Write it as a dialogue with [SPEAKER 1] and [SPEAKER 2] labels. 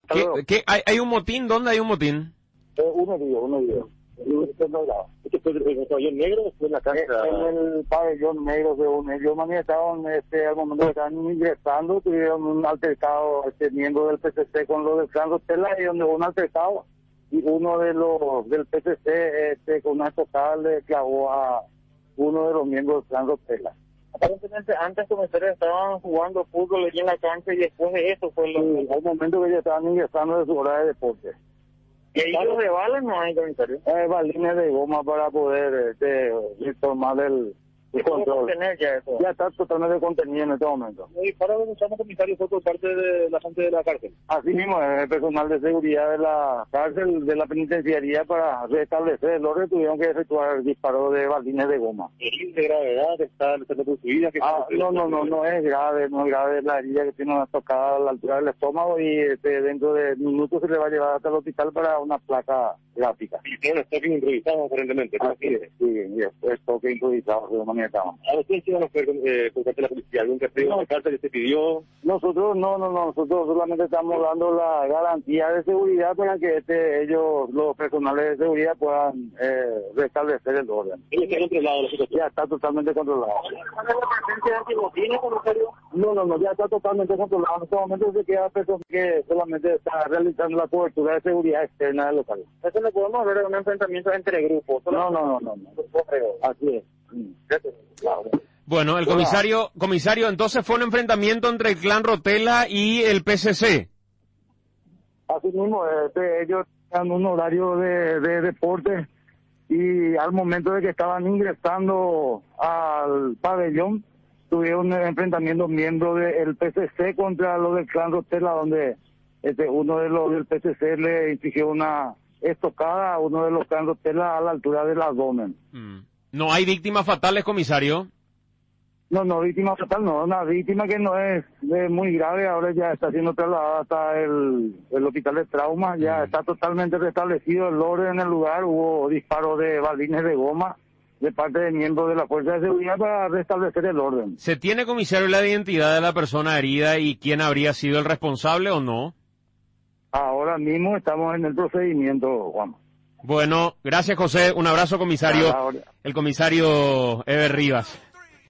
[SPEAKER 1] ¿Hay un motín? ¿Dónde hay un motín?
[SPEAKER 2] Uno dio. ¿Este fue en el pabellón negro o fue en la cancha? En el pabellón negro, según ellos manifestaron, al momento que estaban ingresando, tuvieron un altercado, miembro del PCC con los del clan Rotella, y donde hubo un altercado, y uno de los del PCC, con una estocada le clavó a uno de los miembros del clan Rotella. Aparentemente antes los comentarios estaban jugando fútbol allí en la cancha y después de eso fue al momento que ellos estaban ingresando de su hora de deporte. ¿Y ellos de balas no hay comentarios? Balines de goma para poder informar el control. Ya está totalmente contenido en este momento. ¿Y para denunciar comisarios fue por parte de la gente de la cárcel? Así mismo, el personal de seguridad de la cárcel, de la penitenciaría, para restablecer el orden, tuvieron que efectuar disparos de balines de goma. ¿Es de gravedad? ¿Está construida? No es grave, la herida que tiene una tocada a la altura del estómago, y dentro de minutos se le va a llevar hasta el hospital para una placa gráfica. Y tiene un toque improvisado aparentemente, ¿no? Sí, y después toque improvisado, de una manera. ¿A ustedes iban a hacer por parte de la policía? ¿Algún castigo de cárcel que se pidió? Nosotros nosotros solamente estamos dando la garantía de seguridad para que ellos, los personales de seguridad, puedan restablecer el orden. ¿Está controlado la situación? Ya está totalmente controlado. ¿La presencia de antibotines, comisario? No, ya está totalmente controlado. En este momento se queda personal que solamente está realizando la cobertura de seguridad externa del local. Eso no podemos ver un enfrentamiento entre grupos. No. Así es.
[SPEAKER 1] Bueno, el comisario, entonces fue un enfrentamiento entre el clan Rotella y el PCC.
[SPEAKER 2] Así mismo, ellos tenían un horario de deporte, y al momento de que estaban ingresando al pabellón, tuvieron un enfrentamiento miembro del PCC contra los del clan Rotella, donde uno de los del PCC le infligió una estocada a uno de los clan Rotella a la altura del abdomen.
[SPEAKER 1] ¿No hay víctimas fatales, comisario?
[SPEAKER 2] No, víctima fatal no, una víctima que no es muy grave, ahora ya está siendo trasladada hasta el hospital de trauma, ya está totalmente restablecido el orden en el lugar, hubo disparos de balines de goma de parte de miembros de la Fuerza de Seguridad para restablecer el orden.
[SPEAKER 1] ¿Se tiene, comisario, la identidad de la persona herida y quién habría sido el responsable o no?
[SPEAKER 2] Ahora mismo estamos en el procedimiento, Juan.
[SPEAKER 1] Bueno, gracias, José. Un abrazo, comisario. El comisario Eber Rivas.